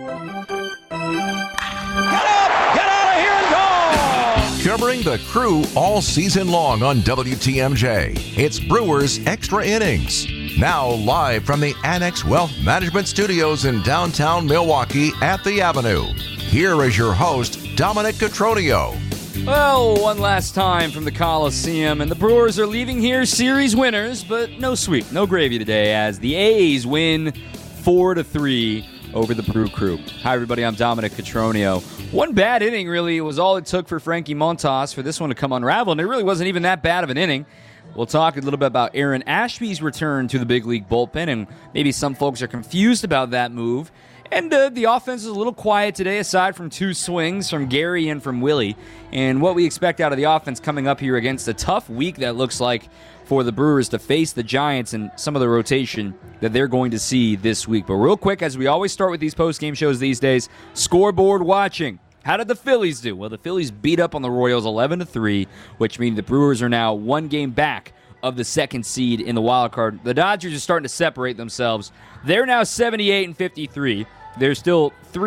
Get out of here and go! Covering the Crew all season long on WTMJ, it's Brewers Extra Innings. Now live from the Annex Wealth Management Studios in downtown Milwaukee at the Avenue. Here is your host, Dominic Cotroneo. Well, one last time from the Coliseum, and the Brewers are leaving here series winners, but no sweep, no gravy today, as the A's win 4-3 over the Brew Crew. Hi, everybody. I'm Dominic Cotroneo. One bad inning, really, was all it took for Frankie Montas for this one to come unraveled, and it really wasn't even that bad of an inning. We'll talk a little bit about Aaron Ashby's return to the big league bullpen, and maybe some folks are confused about that move. And the offense is a little quiet today, aside from two swings from Gary and from Willie. And what we expect out of the offense coming up here against a tough week that looks like for the Brewers to face the Giants and some of the rotation that they're going to see this week. But real quick, as we always start with these post-game shows these days, scoreboard watching. How did the Phillies do? Well, the Phillies beat up on the Royals 11-3, which means the Brewers are now one game back of the second seed in the wild card. The Dodgers are starting to separate themselves. They're now 78-53. They're still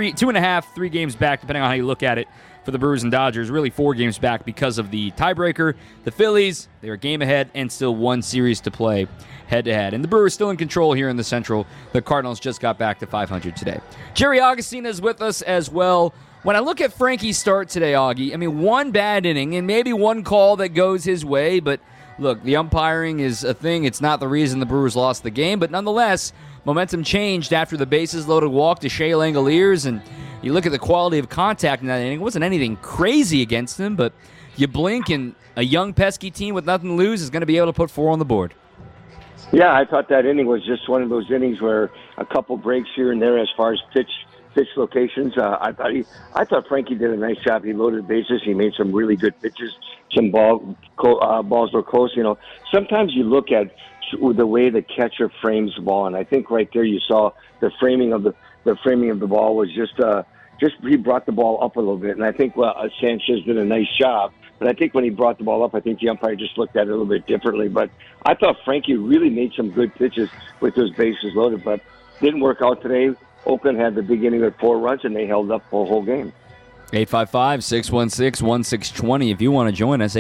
3 games back, depending on how you look at it, for the Brewers and Dodgers. Really 4 games back because of the tiebreaker. The Phillies, they're a game ahead and still one series to play head-to-head. And the Brewers still in control here in the Central. The Cardinals just got back to 500 today. Jerry Augustine is with us as well. When I look at Frankie's start today, Augie, I mean, one bad inning and maybe one call that goes his way, but look, the umpiring is a thing. It's not the reason the Brewers lost the game, but nonetheless, momentum changed after the bases-loaded walk to Shea Langoliers, and you look at the quality of contact in that inning. It wasn't anything crazy against him, but you blink, and a young, pesky team with nothing to lose is going to be able to put 4 on the board. Yeah, I thought that inning was just one of those innings where a couple breaks here and there as far as pitch locations. I thought Frankie did a nice job. He loaded the bases. He made some really good pitches. Some balls were close. You know, sometimes you look at the way the catcher frames the ball, and I think right there you saw the framing of the ball was just he brought the ball up a little bit, and I think Sanchez did a nice job. But I think when he brought the ball up, I think the umpire just looked at it a little bit differently. But I thought Frankie really made some good pitches with those bases loaded, but didn't work out today. Oakland had the beginning with 4 runs, and they held up the whole game. 855-616-1620 if you want to join us,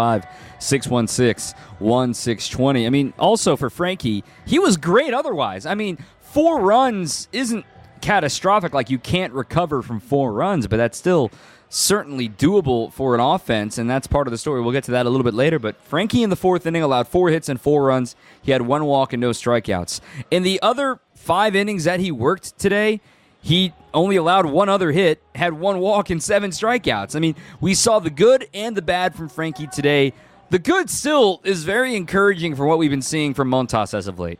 855-616-1620. I mean, also for Frankie, he was great otherwise. I mean, 4 runs isn't catastrophic, like you can't recover from 4 runs, but that's still certainly doable for an offense, and that's part of the story. We'll get to that a little bit later, but Frankie in the 4th inning allowed 4 hits and 4 runs. He had 1 walk and no strikeouts. In the other 5 innings that he worked today, he only allowed 1 other hit, had 1 walk and 7 strikeouts. I mean, we saw the good and the bad from Frankie today. The good still is very encouraging for what we've been seeing from Montas as of late.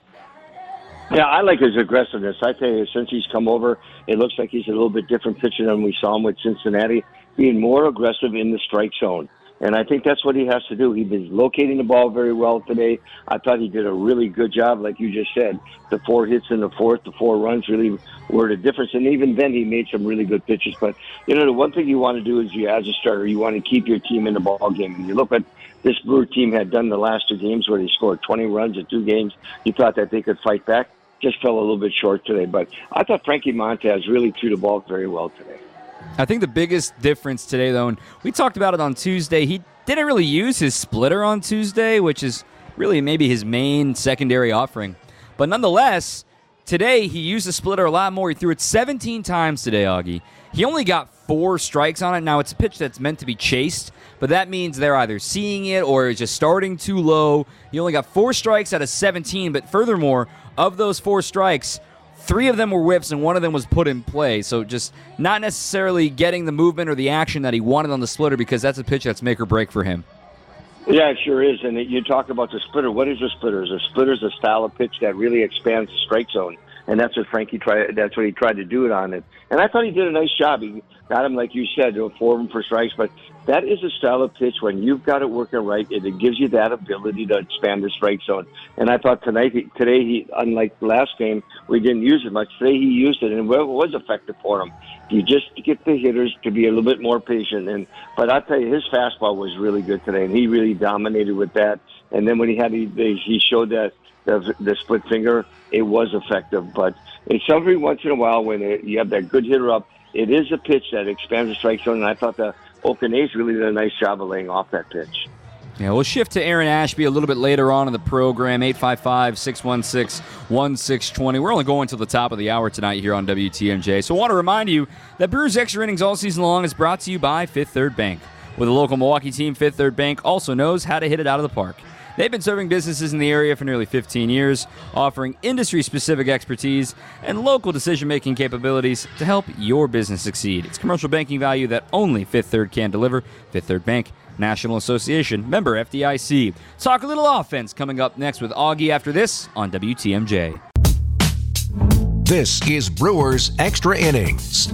Yeah, I like his aggressiveness. I tell you, since he's come over, it looks like he's a little bit different pitcher than we saw him with Cincinnati, being more aggressive in the strike zone. And I think that's what he has to do. He's been locating the ball very well today. I thought he did a really good job, like you just said. The 4 hits in the 4th, the 4 runs really were the difference. And even then, he made some really good pitches. But, you know, the one thing you want to do is, as a starter, you want to keep your team in the ball game. And you look at this Brewer team had done the last 2 games where they scored 20 runs in 2 games. You thought that they could fight back. Just fell a little bit short today. But I thought Frankie Montas really threw the ball very well today. I think the biggest difference today, though, and we talked about it on Tuesday, he didn't really use his splitter on Tuesday, which is really maybe his main secondary offering. But nonetheless, today he used the splitter a lot more. He threw it 17 times today, Augie. He only got 4 strikes on it. Now, it's a pitch that's meant to be chased, but that means they're either seeing it or it's just starting too low. He only got 4 strikes out of 17, but furthermore, of those 4 strikes, 3 of them were whiffs, and 1 of them was put in play. So just not necessarily getting the movement or the action that he wanted on the splitter, because that's a pitch that's make or break for him. Yeah, it sure is. And you talk about the splitter. What is a splitter? A splitter is a style of pitch that really expands the strike zone. And that's what Frankie tried. That's what he tried to do it on it. And I thought he did a nice job. He got him, like you said, 4 of them for strikes. But that is a style of pitch when you've got it working right. It gives you that ability to expand the strike zone. And I thought today, he, unlike the last game, we didn't use it much. Today he used it, and it was effective for him. You just get the hitters to be a little bit more patient. But I tell you, his fastball was really good today, and he really dominated with that. And then when he showed that the split finger, it was effective. But it's every once in a while when you have that good hitter up, it is a pitch that expands the strike zone, and I thought the Oakland A's really did a nice job of laying off that pitch. Yeah, we'll shift to Aaron Ashby a little bit later on in the program, 855-616-1620. We're only going until the top of the hour tonight here on WTMJ. So I want to remind you that Brewers Extra Innings all season long is brought to you by Fifth Third Bank. With a local Milwaukee team, Fifth Third Bank also knows how to hit it out of the park. They've been serving businesses in the area for nearly 15 years, offering industry-specific expertise and local decision-making capabilities to help your business succeed. It's commercial banking value that only Fifth Third can deliver. Fifth Third Bank, National Association, member FDIC. Talk a little offense coming up next with Augie after this on WTMJ. This is Brewers Extra Innings.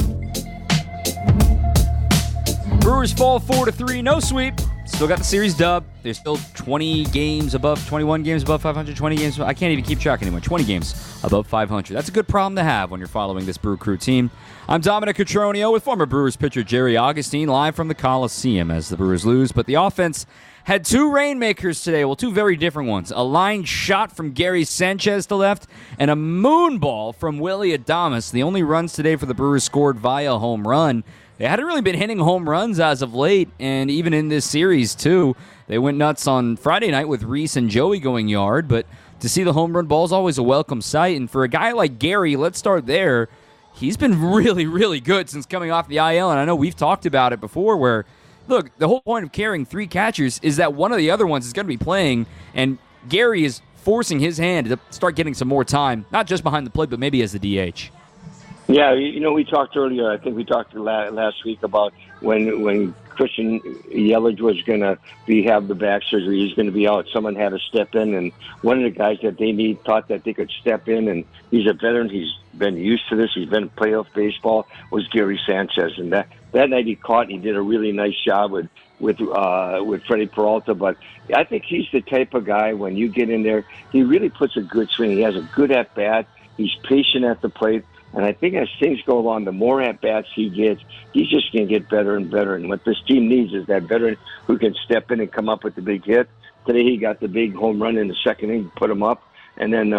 Brewers fall 4-3, no sweep. Still got the series dub. There's still 21 games above 500, 20 games. I can't even keep track anymore. 20 games above 500. That's a good problem to have when you're following this Brew Crew team. I'm Dominic Cotroneo with former Brewers pitcher Jerry Augustine live from the Coliseum as the Brewers lose. But the offense had two rainmakers today. Well, two very different ones. A line shot from Gary Sanchez to left and a moonball from Willy Adames. The only runs today for the Brewers scored via home run. They hadn't really been hitting home runs as of late, and even in this series, too. They went nuts on Friday night with Reese and Joey going yard, but to see the home run ball is always a welcome sight. And for a guy like Gary, let's start there. He's been really, really good since coming off the IL, and I know we've talked about it before where, look, the whole point of carrying three catchers is that one of the other ones is going to be playing, and Gary is forcing his hand to start getting some more time, not just behind the plate, but maybe as the DH. Yeah, we talked earlier. I think we talked last week about when Christian Yelich was going to have the back surgery. He's going to be out. Someone had to step in, and one of the guys that they thought that they could step in, and he's a veteran. He's been used to this. He's been in playoff baseball. Was Gary Sanchez, and that night he caught. And he did a really nice job with Freddie Peralta. But I think he's the type of guy when you get in there, he really puts a good swing. He has a good at bat. He's patient at the plate. And I think as things go along, the more at-bats he gets, he's just going to get better and better. And what this team needs is that veteran who can step in and come up with the big hit. Today he got the big home run in the second inning, put him up. And then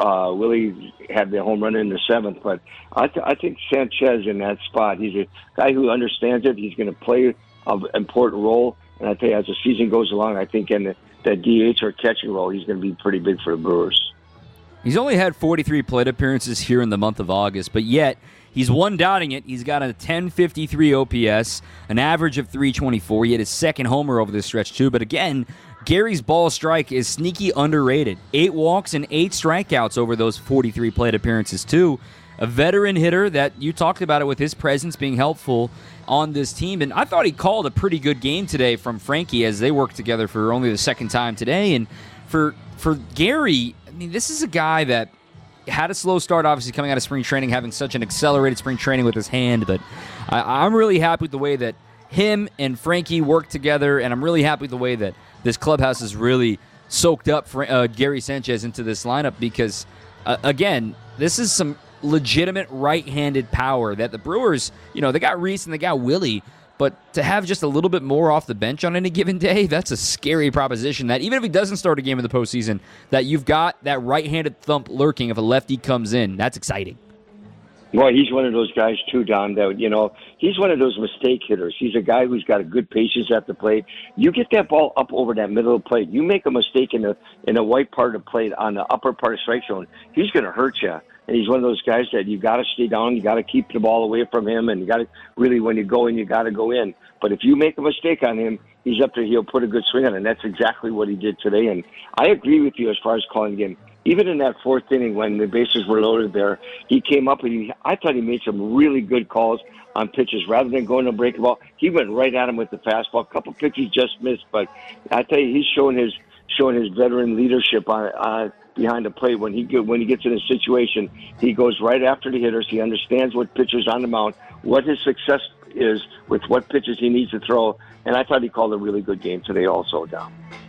Willie had the home run in the seventh. But I think Sanchez in that spot, he's a guy who understands it. He's going to play an important role. And I think as the season goes along, I think in the DH or catching role, he's going to be pretty big for the Brewers. He's only had 43 plate appearances here in the month of August, but yet he's one doubting it. He's got a 1053 OPS, an average of 324. He had his second homer over this stretch, too. But again, Gary's ball strike is sneaky underrated. 8 walks and 8 strikeouts over those 43 plate appearances, too. A veteran hitter that you talked about it with his presence being helpful on this team. And I thought he called a pretty good game today from Frankie as they worked together for only the second time today. And for Gary, I mean, this is a guy that had a slow start, obviously, coming out of spring training, having such an accelerated spring training with his hand. But I'm really happy with the way that him and Frankie work together, and I'm really happy with the way that this clubhouse has really soaked up Gary Sanchez into this lineup because, again, this is some legitimate right-handed power that the Brewers, they got Reese and they got Willie, but to have just a little bit more off the bench on any given day, that's a scary proposition that even if he doesn't start a game in the postseason, that you've got that right-handed thump lurking if a lefty comes in. That's exciting. Boy, he's one of those guys, too, Don, that, he's one of those mistake hitters. He's a guy who's got a good patience at the plate. You get that ball up over that middle of the plate. You make a mistake in the white part of the plate on the upper part of strike zone, he's going to hurt you. And he's one of those guys that you got to stay down. You got to keep the ball away from him. And you got to really, when you go in, you got to go in. But if you make a mistake on him, he's up there. He'll put a good swing on it. And that's exactly what he did today. And I agree with you as far as calling him. Even in that fourth inning when the bases were loaded there, he came up and I thought he made some really good calls on pitches. Rather than going to break the ball, he went right at him with the fastball. A couple pitches just missed. But I tell you, he's showing his veteran leadership on behind the plate. When he gets in a situation, he goes right after the hitters. He understands what pitchers on the mound, what his success is with what pitches he needs to throw. And I thought he called a really good game today also, Dom.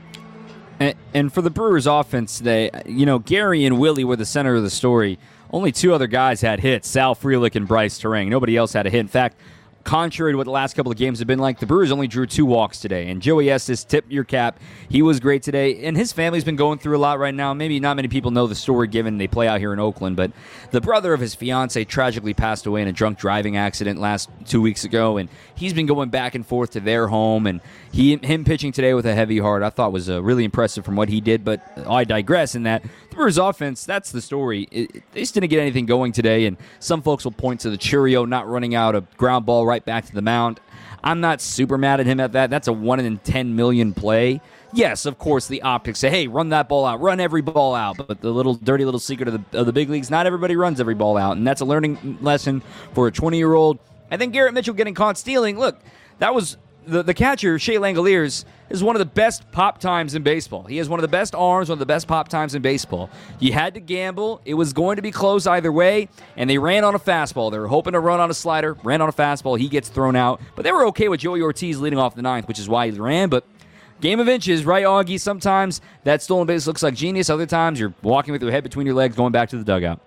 And for the Brewers offense today, Gary and Willie were the center of the story. Only 2 other guys had hits, Sal Frelick and Bryce Turang. Nobody else had a hit. In fact, contrary to what the last couple of games have been like, the Brewers only drew 2 walks today. And Joey Estes, tip your cap. He was great today. And his family's been going through a lot right now. Maybe not many people know the story given they play out here in Oakland, but the brother of his fiance tragically passed away in a drunk driving accident 2 weeks ago. And he's been going back and forth to their home. And him pitching today with a heavy heart, I thought was really impressive from what he did. But I digress in that the Brewers offense, that's the story. They just didn't get anything going today. And some folks will point to the Churio not running out a ground ball right back to the mound. I'm not super mad at him at that. That's a 1 in 10 million play. Yes, of course, the optics say, hey, run that ball out, run every ball out. But the dirty little secret of the big leagues, not everybody runs every ball out. And that's a learning lesson for a 20-year-old. I think Garrett Mitchell getting caught stealing. Look, that was the catcher, Shea Langoliers, is one of the best pop times in baseball. He has one of the best arms, one of the best pop times in baseball. You had to gamble. It was going to be close either way, and they ran on a fastball. They were hoping to run on a slider, ran on a fastball. He gets thrown out. But they were okay with Joey Ortiz leading off the 9th, which is why he ran. But game of inches, right, Augie? Sometimes that stolen base looks like genius. Other times you're walking with your head between your legs going back to the dugout.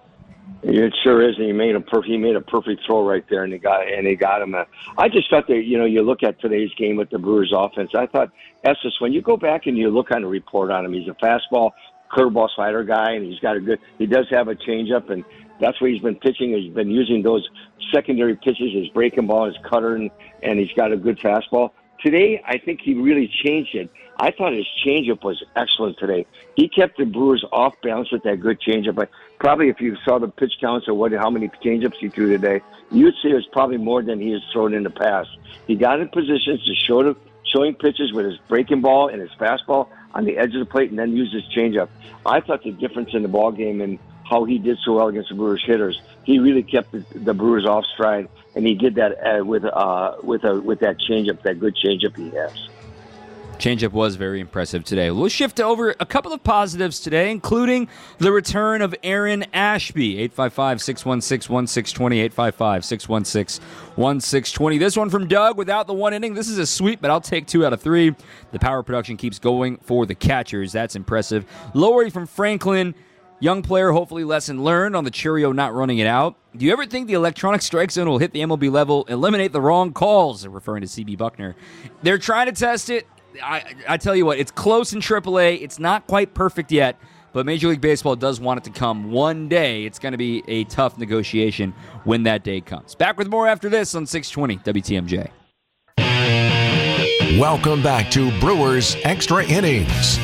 It sure is, and he made a perfect throw right there, and he got him. I just thought that, you look at today's game with the Brewers offense. I thought Estes, when you go back and you look on the report on him, he's a fastball, curveball, slider guy, and he does have a changeup, and that's what he's been pitching. He's been using those secondary pitches, his breaking ball, his cutter, and he's got a good fastball. Today, I think he really changed it. I thought his changeup was excellent today. He kept the Brewers off balance with that good changeup. But probably if you saw the pitch counts or how many changeups he threw today, you'd say it was probably more than he has thrown in the past. He got in positions to showing pitches with his breaking ball and his fastball on the edge of the plate, and then used his changeup. I thought the difference in the ball game and how he did so well against the Brewers hitters, he really kept the Brewers off stride, and he did that with that changeup, that good changeup he has. Changeup was very impressive today. We'll shift over a couple of positives today, including the return of Aaron Ashby. 855-616-1620, 855-616-1620. This one from Doug without the 1 inning. This is a sweep, but I'll take 2 out of 3. The power production keeps going for the catchers. That's impressive. Lowry from Franklin. Young player, hopefully lesson learned on the Churio not running it out. Do you ever think the electronic strike zone will hit the MLB level, eliminate the wrong calls? They're referring to CB Buckner. They're trying to test it. I tell you what, it's close in AAA. It's not quite perfect yet, but Major League Baseball does want it to come one day. It's going to be a tough negotiation when that day comes. Back with more after this on 620 WTMJ. Welcome back to Brewers Extra Innings.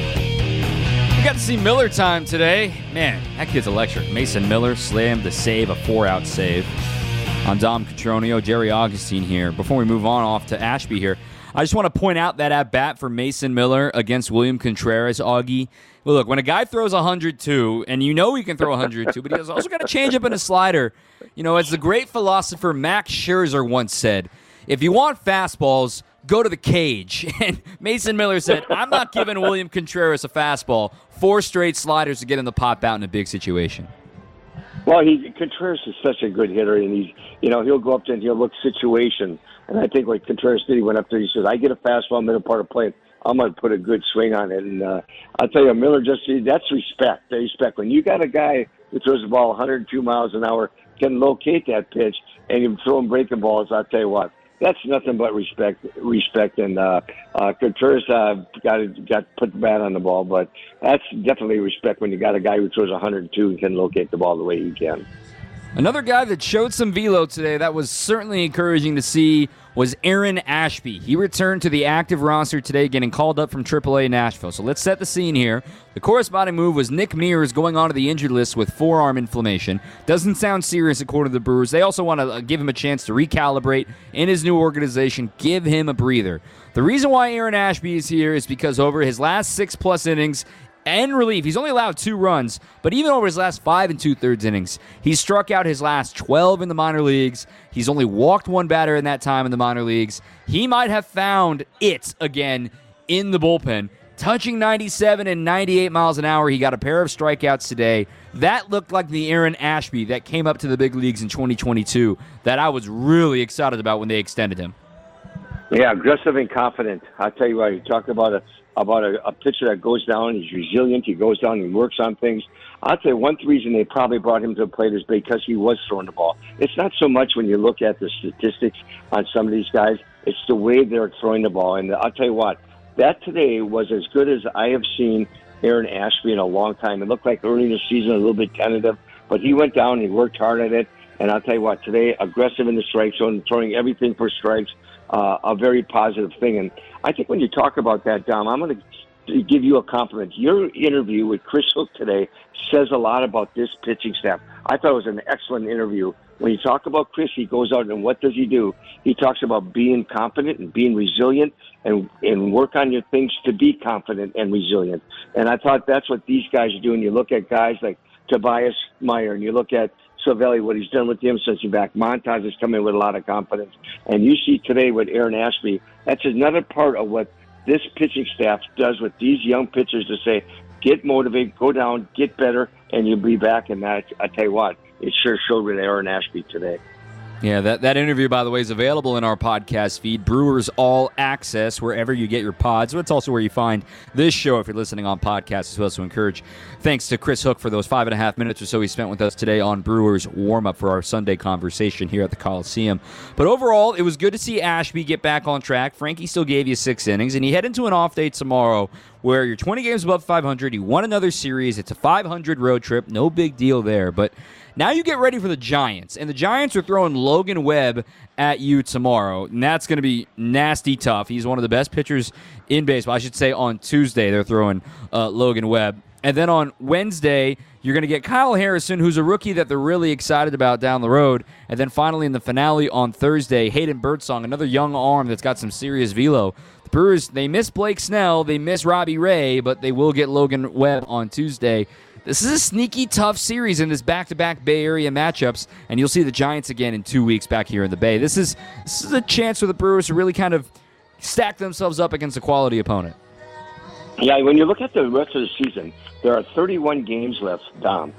We got to see Miller time today. Man, that kid's electric. Mason Miller slammed the save, a 4-out save on Dom Cotroneo. Jerry Augustine here. Before we move on off to Ashby here, I just want to point out that at-bat for Mason Miller against William Contreras, Augie. Well, look, when a guy throws 102, and you know he can throw 102, but he has also got a changeup and a slider. As the great philosopher Max Scherzer once said, if you want fastballs, go to the cage. And Mason Miller said, I'm not giving William Contreras a fastball. 4 straight sliders to get him to pop out in a big situation. Well, Contreras is such a good hitter, and he'll go up there and he'll look situation. And I think like Contreras did, he went up there, he says, I get a fastball middle part of play, I'm going to put a good swing on it. And I'll tell you, Miller that's respect. Respect. When you got a guy who throws the ball 102 miles an hour, can locate that pitch, and you throw him breaking balls, I'll tell you what, that's nothing but respect. And Contreras got put the bat on the ball, but that's definitely respect when you got a guy who throws 102 and can locate the ball the way he can. Another guy that showed some velo today that was certainly encouraging to see was Aaron Ashby. He returned to the active roster today, getting called up from AAA Nashville. So let's set the scene here. The corresponding move was Nick Mears going onto the injured list with forearm inflammation. Doesn't sound serious according to the Brewers. They also want to give him a chance to recalibrate in his new organization, give him a breather. The reason why Aaron Ashby is here is because over his last 6+ innings, and relief, he's only allowed 2 runs, but even over his last 5 2/3 innings, he struck out his last 12 in the minor leagues. He's only walked 1 batter in that time in the minor leagues. He might have found it again in the bullpen. Touching 97 and 98 miles an hour, he got a pair of strikeouts today. That looked like the Aaron Ashby that came up to the big leagues in 2022 that I was really excited about when they extended him. Yeah, aggressive and confident. I'll tell you what, you talk about a pitcher that goes down, he's resilient, he goes down and works on things. I'll tell you one reason they probably brought him to the plate is because he was throwing the ball. It's not so much when you look at the statistics on some of these guys, it's the way they're throwing the ball. And I'll tell you what, that today was as good as I have seen Aaron Ashby in a long time. It looked like early in the season a little bit tentative, but he went down, he worked hard at it. And I'll tell you what, today, aggressive in the strike zone, throwing everything for strikes, a very positive thing. And I think when you talk about that, Dom, I'm going to give you a compliment. Your interview with Chris Hook today says a lot about this pitching staff. I thought it was an excellent interview. When you talk about Chris, he goes out and what does he do? He talks about being confident and being resilient and work on your things to be confident and resilient. And I thought that's what these guys are doing. You look at guys like Tobias Meyer and you look at Cervelli, what he's done with him since he's back. Montas has come in with a lot of confidence. And you see today with Aaron Ashby, that's another part of what this pitching staff does with these young pitchers to say, get motivated, go down, get better, and you'll be back. And that, I tell you what, it sure showed with Aaron Ashby today. Yeah, that interview, by the way, is available in our podcast feed, Brewers All Access, wherever you get your pods. So it's also where you find this show if you're listening on podcasts as well. So encourage, thanks to Chris Hook for those 5.5 minutes or so he spent with us today on Brewers warm-up for our Sunday conversation here at the Coliseum. But overall, it was good to see Ashby get back on track. Frankie still gave you 6 innings, and you head into an off day tomorrow where you're 20 games above 500. You won another series. It's a 500 road trip. No big deal there, but now you get ready for the Giants, and the Giants are throwing Logan Webb at you tomorrow, and that's going to be nasty tough. He's one of the best pitchers in baseball. I should say on Tuesday they're throwing Logan Webb. And then on Wednesday, you're going to get Kyle Harrison, who's a rookie that they're really excited about down the road. And then finally in the finale on Thursday, Hayden Birdsong, another young arm that's got some serious velo. The Brewers, they miss Blake Snell, they miss Robbie Ray, but they will get Logan Webb on Tuesday. This is a sneaky, tough series in this back-to-back Bay Area matchups, and you'll see the Giants again in 2 weeks back here in the Bay. This is a chance for the Brewers to really kind of stack themselves up against a quality opponent. Yeah, when you look at the rest of the season, there are 31 games left, Dom.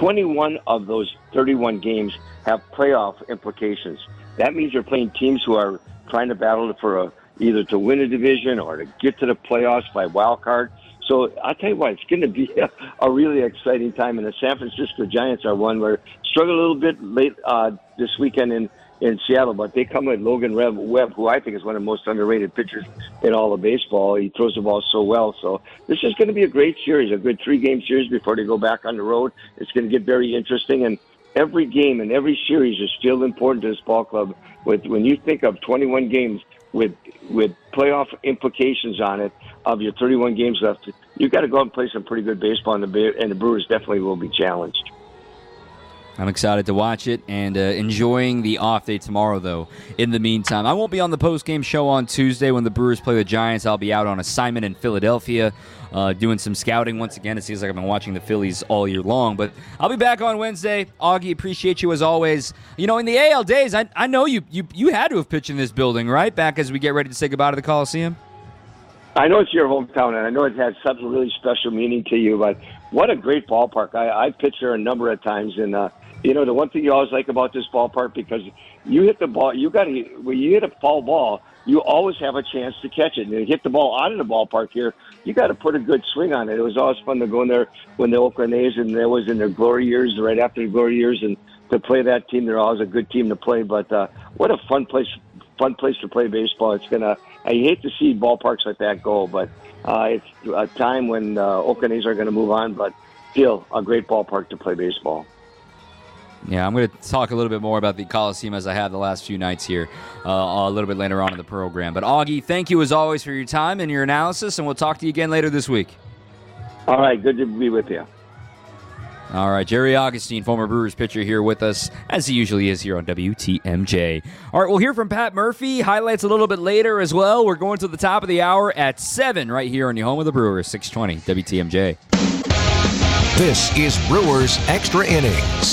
21 of those 31 games have playoff implications. That means you're playing teams who are trying to battle for either to win a division or to get to the playoffs by wild card. So I'll tell you what, it's going to be a really exciting time. And the San Francisco Giants are one where struggled a little bit late this weekend in Seattle, but they come with Logan Webb, who I think is one of the most underrated pitchers in all of baseball. He throws the ball so well. So this is going to be a great series, a good 3-game series before they go back on the road. It's going to get very interesting. And every game and every series is still important to this ball club. When you think of 21 games with playoff implications on it, of your 31 games left, you've got to go out and play some pretty good baseball, and the Brewers definitely will be challenged. I'm excited to watch it and enjoying the off day tomorrow, though. In the meantime, I won't be on the post-game show on Tuesday when the Brewers play the Giants. I'll be out on assignment in Philadelphia doing some scouting once again. It seems like I've been watching the Phillies all year long, but I'll be back on Wednesday. Augie, appreciate you as always. You know, in the AL days, I know you had to have pitched in this building, right, back as we get ready to say goodbye to the Coliseum? I know it's your hometown, and I know it has something really special meaning to you, but what a great ballpark. I pitched there a number of times, and, the one thing you always like about this ballpark, because you hit the ball, when you hit a foul ball, you always have a chance to catch it. And you hit the ball out of the ballpark here, you got to put a good swing on it. It was always fun to go in there when the Oakland A's, and there was in their glory years, right after the glory years, and to play that team. They're always a good team to play, but what a fun place to play baseball. I hate to see ballparks like that go, but it's a time when Oakland A's are going to move on, but still a great ballpark to play baseball. Yeah, I'm going to talk a little bit more about the Coliseum as I have the last few nights here a little bit later on in the program. But Augie, thank you as always for your time and your analysis, and we'll talk to you again later this week. All right, good to be with you. All right, Jerry Augustine, former Brewers pitcher, here with us, as he usually is here on WTMJ. All right, we'll hear from Pat Murphy. Highlights a little bit later as well. We're going to the top of the hour at 7 right here on your home of the Brewers, 620 WTMJ. This is Brewers Extra Innings.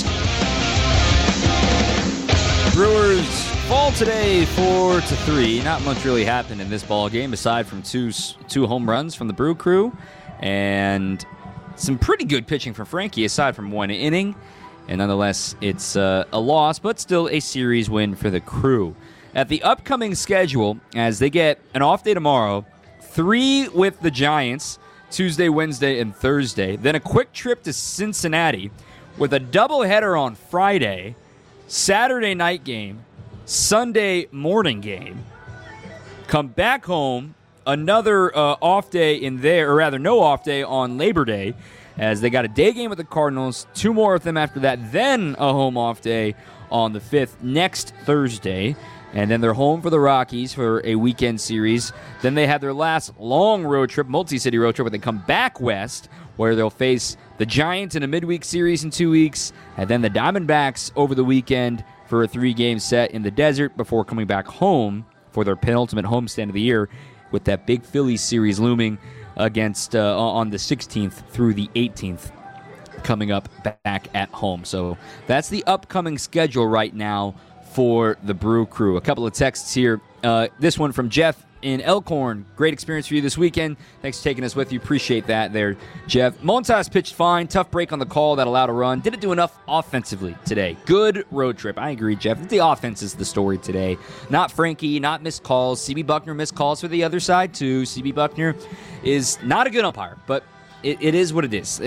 Brewers fall today 4-3. Not much really happened in this ball game aside from two home runs from the Brew Crew and some pretty good pitching from Frankie aside from one inning. And nonetheless, it's a loss, but still a series win for the Crew. at the upcoming schedule, as they get an off day tomorrow, 3 with the Giants, Tuesday, Wednesday, and Thursday. Then a quick trip to Cincinnati with a doubleheader on Friday, Saturday night game, Sunday morning game. Come back home, another off day in there, or rather no off day on Labor Day, as they got a day game with the Cardinals, 2 more with them after that, then a home off day on the 5th next Thursday. And then they're home for the Rockies for a weekend series. Then they have their last long road trip, multi-city road trip, where they come back west, where they'll face the Giants in a midweek series in 2 weeks, and then the Diamondbacks over the weekend for a 3-game set in the desert before coming back home for their penultimate homestand of the year, with that big Phillies series looming against on the 16th through the 18th coming up back at home. So that's the upcoming schedule right now for the Brew Crew. A couple of texts here. This one from Jeff in Elkhorn. Great experience for you this weekend. Thanks for taking us with you. Appreciate that there, Jeff. Montas pitched fine. Tough break on the call that allowed a run. Didn't do enough offensively today. Good road trip. I agree, Jeff. The offense is the story today. Not Frankie, not missed calls. CB Buckner missed calls for the other side, too. CB Buckner is not a good umpire, but it is what it is.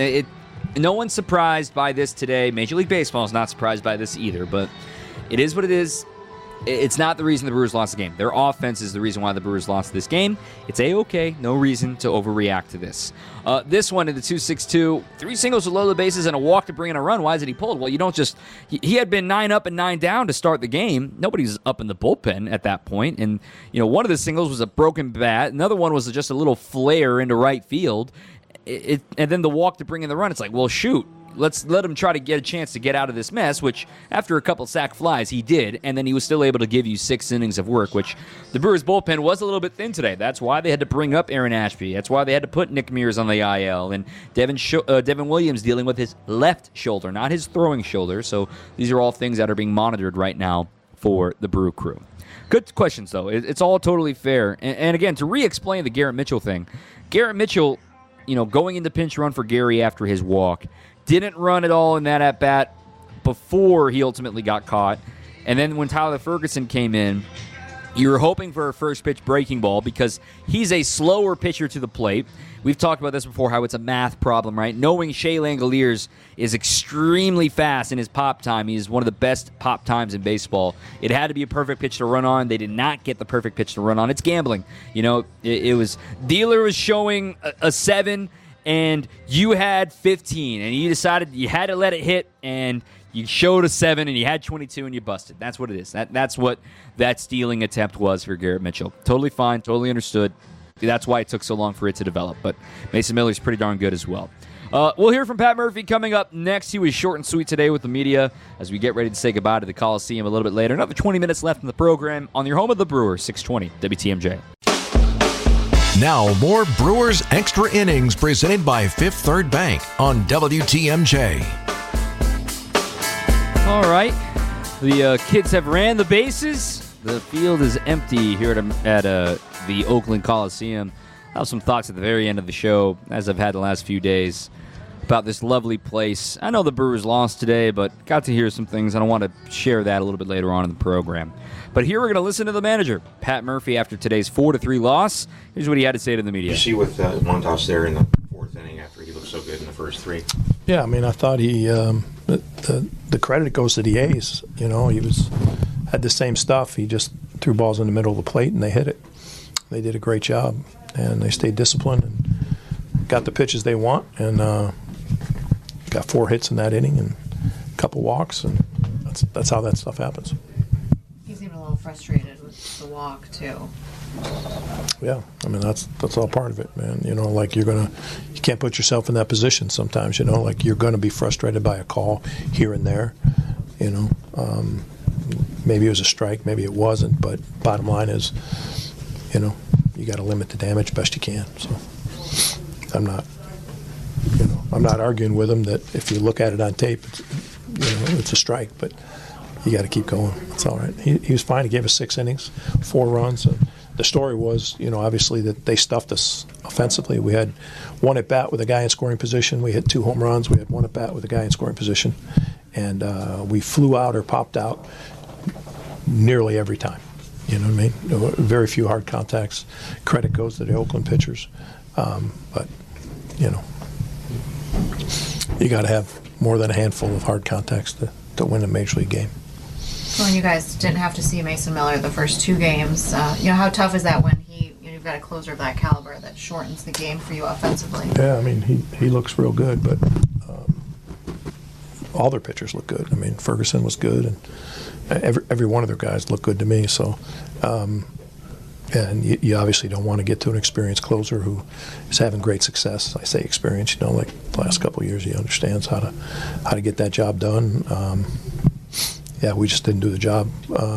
No one's surprised by this today. Major League Baseball is not surprised by this either, but it is what it is. It's not the reason the Brewers lost the game. Their offense is the reason why the Brewers lost this game. It's A-okay. No reason to overreact to this. This one in the 2-6-2, 3 singles with loaded bases and a walk to bring in a run. Why isn't he pulled? Well, you don't just... He had been 9 up and 9 down to start the game. Nobody's up in the bullpen at that point. And, one of the singles was a broken bat. Another one was just a little flare into right field. And then the walk to bring in the run. It's like, well, shoot. Let's let him try to get a chance to get out of this mess, which after a couple sac flies, he did, and then he was still able to give you 6 innings of work, which the Brewers' bullpen was a little bit thin today. That's why they had to bring up Aaron Ashby. That's why they had to put Nick Mears on the IL, and Devin Williams dealing with his left shoulder, not his throwing shoulder. So these are all things that are being monitored right now for the Brew Crew. Good questions, though. It's all totally fair. And again, to re-explain the Garrett Mitchell thing, Garrett Mitchell, going into pinch run for Gary after his walk, didn't run at all in that at-bat before he ultimately got caught. And then when Tyler Ferguson came in, you were hoping for a first-pitch breaking ball because he's a slower pitcher to the plate. We've talked about this before, how it's a math problem, right? Knowing Shea Langoliers is extremely fast in his pop time. He is one of the best pop times in baseball. It had to be a perfect pitch to run on. They did not get the perfect pitch to run on. It's gambling. It was... Dealer was showing a 7, and you had 15, and you decided you had to let it hit, and you showed a 7, and you had 22, and you busted. That's what it is. That's what that stealing attempt was for Garrett Mitchell. Totally fine, totally understood. That's why it took so long for it to develop, but Mason Miller's pretty darn good as well. We'll hear from Pat Murphy coming up next. He was short and sweet today with the media as we get ready to say goodbye to the Coliseum a little bit later. Another 20 minutes left in the program on your home of the Brewers, 620 WTMJ. Now, more Brewers Extra Innings presented by Fifth Third Bank on WTMJ. All right. The kids have ran the bases. The field is empty here at the Oakland Coliseum. I'll have some thoughts at the very end of the show, as I've had the last few days, about this lovely place. I know the Brewers lost today, but got to hear some things, and I want to share that a little bit later on in the program. But here we're going to listen to the manager, Pat Murphy, after today's 4-3 loss. Here's what he had to say to the media. You see with Montas there in the 4th inning after he looked so good in the first 3. Yeah, I thought he the credit goes to the A's. He had the same stuff. He just threw balls in the middle of the plate and they hit it. They did a great job and they stayed disciplined and got the pitches they want and got 4 hits in that inning and a couple walks, and that's how that stuff happens. He seemed a little frustrated with the walk too. Yeah, that's all part of it, man. You can't put yourself in that position sometimes. You're going to be frustrated by a call here and there. Maybe it was a strike, maybe it wasn't, but bottom line is, you got to limit the damage best you can. So I'm not arguing with him that if you look at it on tape, it's a strike, but you got to keep going. It's all right. He was fine. He gave us 6 innings, 4 runs. And the story was, obviously that they stuffed us offensively. We had 1 at bat with a guy in scoring position. We hit 2 home runs. We had 1 at bat with a guy in scoring position, and we flew out or popped out nearly every time. You know what I mean? Very few hard contacts. Credit goes to the Oakland pitchers. But, you know, you got to have more than a handful of hard contacts to win a Major League game. Well, and you guys didn't have to see Mason Miller the first 2 games. You know, how tough is that when you've got a closer of that caliber that shortens the game for you offensively? Yeah, I mean, he looks real good, but all their pitchers look good. I mean, Ferguson was good, and every one of their guys looked good to me. So, and you obviously don't want to get to an experienced closer who is having great success. I say experience, you know, like the last couple of years, he understands how to get that job done. Yeah, we just didn't do the job.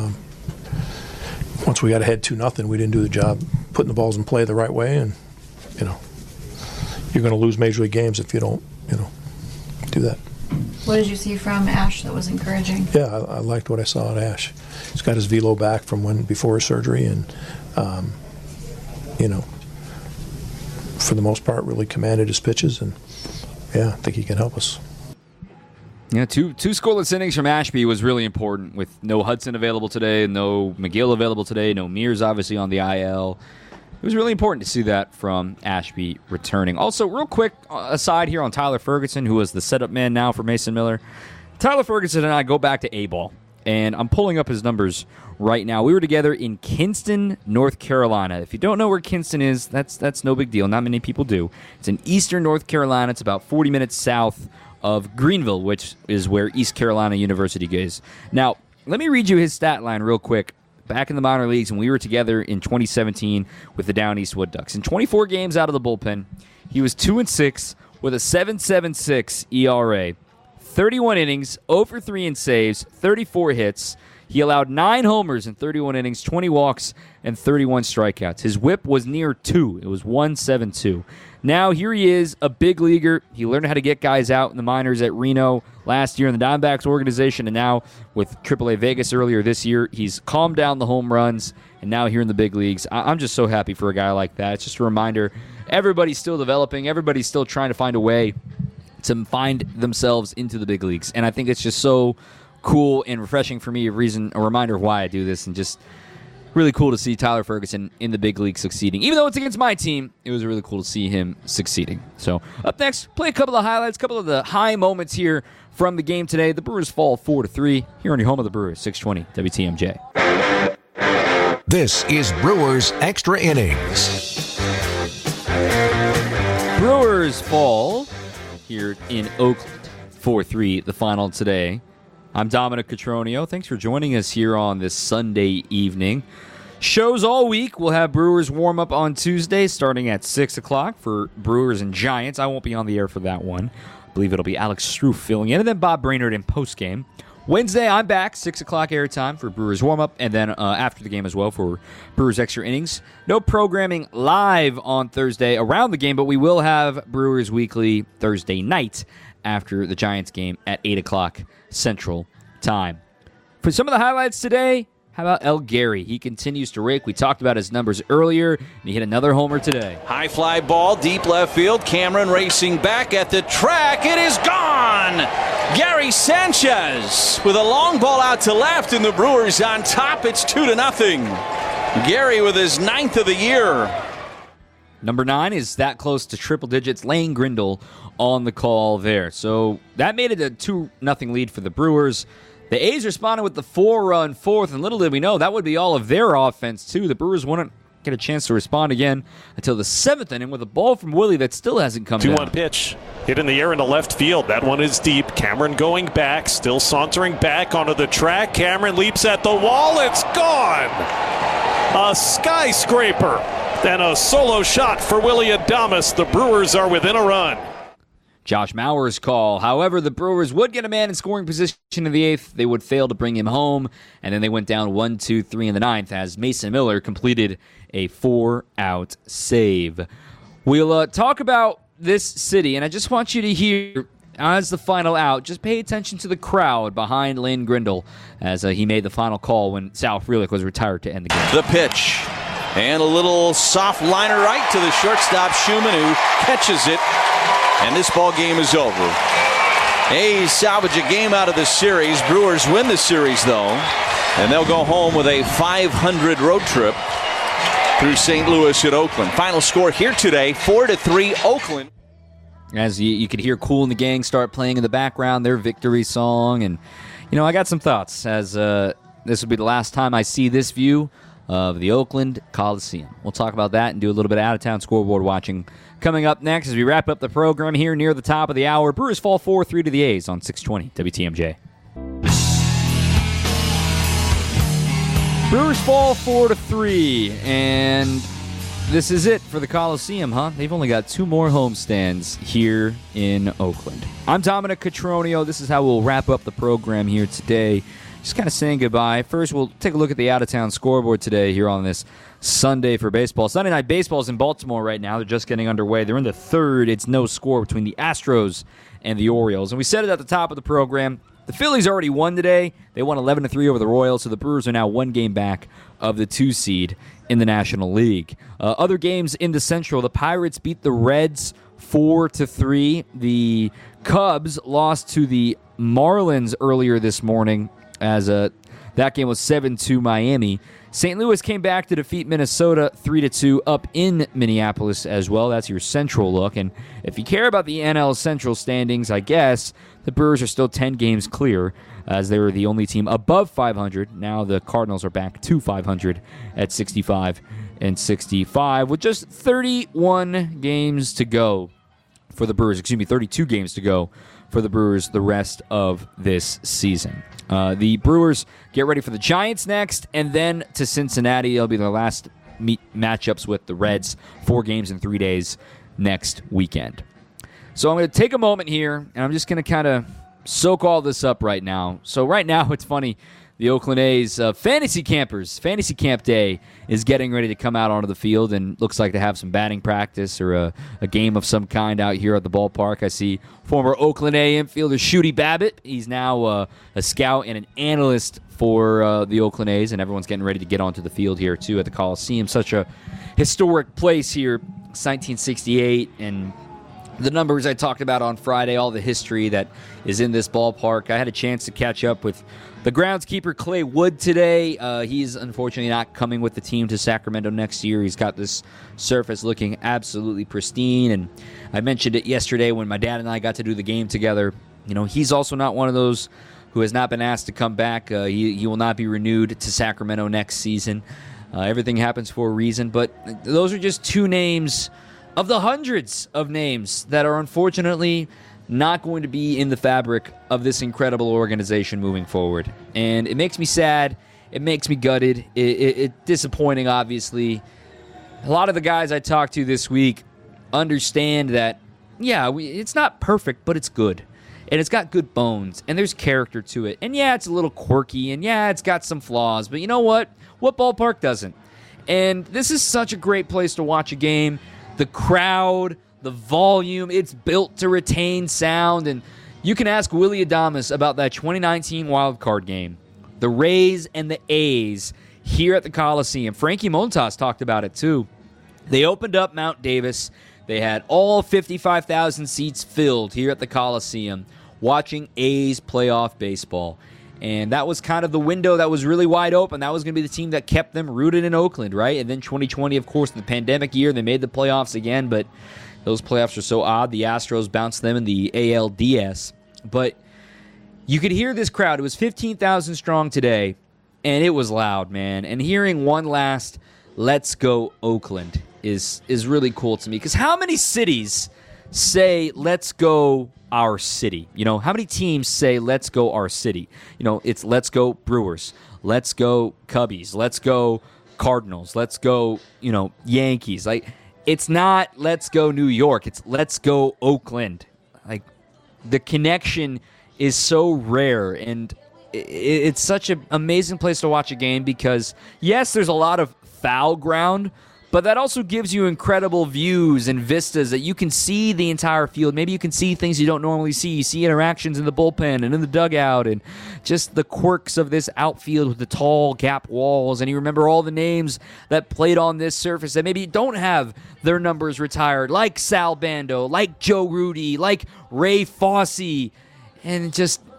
Once we got ahead 2-0, we didn't do the job putting the balls in play the right way, and you know, you're going to lose Major League games if you don't, you know, do that. What did you see from Ash that was encouraging? Yeah, I liked what I saw at Ash. He's got his velo back from before his surgery, and you know, for the most part, really commanded his pitches, and yeah, I think he can help us. Yeah, two scoreless innings from Ashby was really important, with no Hudson available today, no McGill available today, no Mears obviously on the IL. It was really important to see that from Ashby returning. Also, real quick aside here on Tyler Ferguson, who was the setup man now for Mason Miller. Tyler Ferguson and I go back to A-ball, and I'm pulling up his numbers right now. We were together in Kinston, North Carolina. If you don't know where Kinston is, that's no big deal. Not many people do. It's in eastern North Carolina. It's about 40 minutes south of Greenville, which is where East Carolina University goes. Now, let me read you his stat line real quick. Back in the minor leagues, when we were together in 2017 with the Down East Wood Ducks. In 24 games out of the bullpen, he was 2-6 with a 7.76 ERA, 31 innings, 0-for-3 in saves, 34 hits. He allowed 9 homers in 31 innings, 20 walks, and 31 strikeouts. His whip was near 2. It was 1.72. Now, here he is, a big leaguer. He learned how to get guys out in the minors at Reno last year in the Diamondbacks organization, and now with AAA Vegas earlier this year, he's calmed down the home runs, and now here in the big leagues. I'm just so happy for a guy like that. It's just a reminder, everybody's still developing. Everybody's still trying to find a way to find themselves into the big leagues, and I think it's just so cool and refreshing for me, a reminder of why I do this, and just really cool to see Tyler Ferguson in the big league succeeding. Even though it's against my team, it was really cool to see him succeeding. So up next, play a couple of highlights, a couple of the high moments here from the game today. The Brewers fall 4-3 here on your home of the Brewers, 620 WTMJ. This is Brewers Extra Innings. Brewers fall here in Oakland, 4-3, the final today. I'm Dominic Cotroneo. Thanks for joining us here on this Sunday evening. Shows all week. We'll have Brewers warm-up on Tuesday starting at 6 o'clock for Brewers and Giants. I won't be on the air for that one. I believe it'll be Alex Struth filling in, and then Bob Brainerd in postgame. Wednesday, I'm back, 6 o'clock airtime for Brewers warm-up, and then after the game as well for Brewers Extra Innings. No programming live on Thursday around the game, but we will have Brewers Weekly Thursday night after the Giants game at 8 o'clock Central Time. For some of the highlights today, how about El Gary? He continues to rake. We talked about his numbers earlier, and he hit another homer today. High fly ball, deep left field. Cameron racing back at the track. It is gone! Gary Sanchez with a long ball out to left, and the Brewers on top. It's 2-0. Gary with his 9th of the year. Number 9 is that close to triple digits. Lane Grindle on the call there. So that made it a 2-0 lead for the Brewers. The A's responded with the 4-run fourth, and little did we know that would be all of their offense, too. The Brewers wouldn't get a chance to respond again until the 7th inning with a ball from Willie that still hasn't come down. 2-1 pitch. Hit in the air into left field. That one is deep. Cameron going back, still sauntering back onto the track. Cameron leaps at the wall. It's gone! A skyscraper. And a solo shot for Willie Adames. The Brewers are within a run. Josh Mauer's call. However, the Brewers would get a man in scoring position in the 8th. They would fail to bring him home, and then they went down 1-2-3 in the 9th as Mason Miller completed a 4-out save. We'll talk about this city, and I just want you to hear, as the final out, just pay attention to the crowd behind Lane Grindle as he made the final call when Sal Frelick was retired to end the game. The pitch. And a little soft liner right to the shortstop, Schumann, who catches it. And this ball game is over. A's salvage a game out of this series. Brewers win the series, though. And they'll go home with a 500 road trip through St. Louis at Oakland. Final score here today, 4-3 Oakland. As you could hear Kool and the Gang start playing in the background, their victory song. And, I got some thoughts as this will be the last time I see this view of the Oakland Coliseum. We'll talk about that and do a little bit of out-of-town scoreboard watching coming up next as we wrap up the program here near the top of the hour. Brewers fall 4-3 to the A's on 620 WTMJ. Brewers fall 4-3, and this is it for the Coliseum, huh? They've only got 2 more homestands here in Oakland. I'm Dominic Cotroneo. This is how we'll wrap up the program here today. Just kind of saying goodbye. First, we'll take a look at the out-of-town scoreboard today here on this Sunday for baseball. Sunday Night Baseball is in Baltimore right now. They're just getting underway. They're in the third. It's no score between the Astros and the Orioles. And we said it at the top of the program. The Phillies already won today. They won 11-3 over the Royals, so the Brewers are now 1 game back of the 2 seed in the National League. Other games in the Central, the Pirates beat the Reds 4-3. The Cubs lost to the Marlins earlier this morning as that game was 7-2 Miami. St. Louis came back to defeat Minnesota 3-2 up in Minneapolis as well. That's your Central look. And if you care about the NL Central standings, I guess the Brewers are still 10 games clear as they were the only team above 500. Now the Cardinals are back to 500 at 65-65 with just 31 games to go for the Brewers. 32 games to go for the Brewers the rest of this season. The Brewers get ready for the Giants next, and then to Cincinnati. It'll be their last matchups with the Reds. 4 games in 3 days next weekend. So I'm going to take a moment here, and I'm just going to kind of soak all this up right now. So right now, it's funny. The Oakland A's Fantasy Camp Day is getting ready to come out onto the field and looks like to have some batting practice or a game of some kind out here at the ballpark. I see former Oakland A infielder Shooty Babbitt. He's now a scout and an analyst for the Oakland A's, and everyone's getting ready to get onto the field here, too, at the Coliseum. Such a historic place here, 1968, and the numbers I talked about on Friday, all the history that is in this ballpark. I had a chance to catch up with the groundskeeper, Clay Wood, today. He's unfortunately not coming with the team to Sacramento next year. He's got this surface looking absolutely pristine, and I mentioned it yesterday when my dad and I got to do the game together. He's also not one of those who has not been asked to come back. He will not be renewed to Sacramento next season. Everything happens for a reason, but those are just 2 names of the hundreds of names that are unfortunately not going to be in the fabric of this incredible organization moving forward. And it makes me sad. It makes me gutted. It's disappointing, obviously. A lot of the guys I talked to this week understand that, it's not perfect, but it's good. And it's got good bones, and there's character to it. And it's a little quirky, and it's got some flaws. But you know what? What ballpark doesn't? And this is such a great place to watch a game. The crowd, the volume, it's built to retain sound. And you can ask Willy Adames about that 2019 wild card game. The Rays and the A's here at the Coliseum. Frankie Montas talked about it too. They opened up Mount Davis. They had all 55,000 seats filled here at the Coliseum watching A's playoff baseball. And that was kind of the window that was really wide open. That was going to be the team that kept them rooted in Oakland, right? And then 2020, of course, the pandemic year, they made the playoffs again, but those playoffs are so odd. The Astros bounced them in the ALDS. But you could hear this crowd. It was 15,000 strong today, and it was loud, man. And hearing one last "Let's Go Oakland" is really cool to me. Because how many cities say "Let's go our city"? How many teams say "Let's go our city"? It's "Let's go Brewers," "Let's go Cubbies," "Let's go Cardinals," "Let's go, Yankees." Like, it's not "Let's go New York." It's "Let's go Oakland." Like, the connection is so rare, and it's such an amazing place to watch a game because, yes, there's a lot of foul ground, but that also gives you incredible views and vistas that you can see the entire field. Maybe you can see things you don't normally see. You see interactions in the bullpen and in the dugout and just the quirks of this outfield with the tall gap walls. And you remember all the names that played on this surface that maybe don't have their numbers retired, like Sal Bando, like Joe Rudi, like Ray Fosse. And just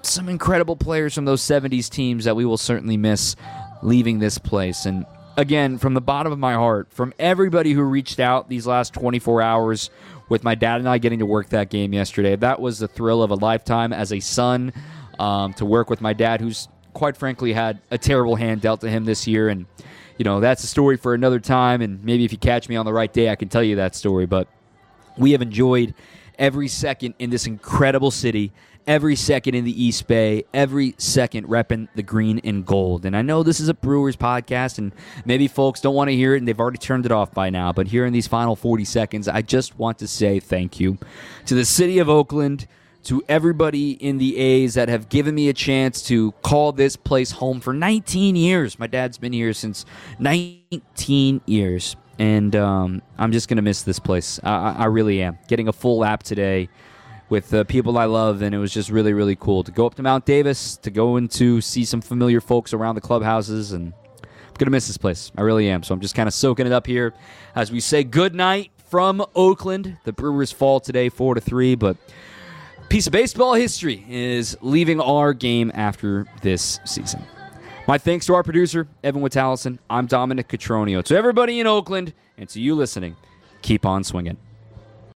some incredible players from those 70s teams that we will certainly miss leaving this place. And again, from the bottom of my heart, from everybody who reached out these last 24 hours with my dad and I getting to work that game yesterday, that was the thrill of a lifetime as a son, to work with my dad, who's quite frankly had a terrible hand dealt to him this year. And, that's a story for another time. And maybe if you catch me on the right day, I can tell you that story. But we have enjoyed every second in this incredible city, every second in the East Bay, every second repping the green and gold. And I know this is a Brewers podcast, and maybe folks don't want to hear it, and they've already turned it off by now. But here in these final 40 seconds, I just want to say thank you to the city of Oakland, to everybody in the A's that have given me a chance to call this place home for 19 years. My dad's been here since 19 years. And I'm just going to miss this place. I really am. Getting a full lap today with the people I love, and it was just really, really cool to go up to Mount Davis, to go and to see some familiar folks around the clubhouses, and I'm going to miss this place. I really am. So I'm just kind of soaking it up here as we say good night from Oakland. The Brewers fall today 4-3, but a piece of baseball history is leaving our game after this season. My thanks to our producer, Evan Witalison. I'm Dominic Cotroneo. To everybody in Oakland, and to you listening, keep on swinging.